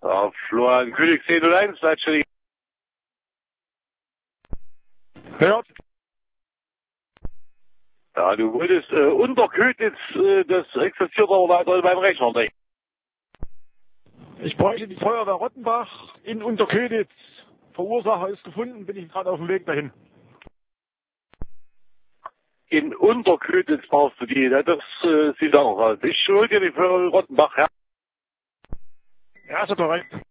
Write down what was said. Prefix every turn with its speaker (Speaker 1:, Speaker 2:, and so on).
Speaker 1: Florian König 1001, Leitstelle.
Speaker 2: Ja.
Speaker 1: Ja, du wolltest unter Köditz, das existiert aber leider beim Rechner nicht.
Speaker 2: Ich bräuchte die Feuerwehr Rottenbach in Unterköditz. Verursacher ist gefunden, bin ich gerade auf dem Weg dahin.
Speaker 1: In Unterköditz brauchst du die, das sieht auch aus. Ich hol dir die Feuerwehr Rottenbach her.
Speaker 2: Ja, ist ja korrekt.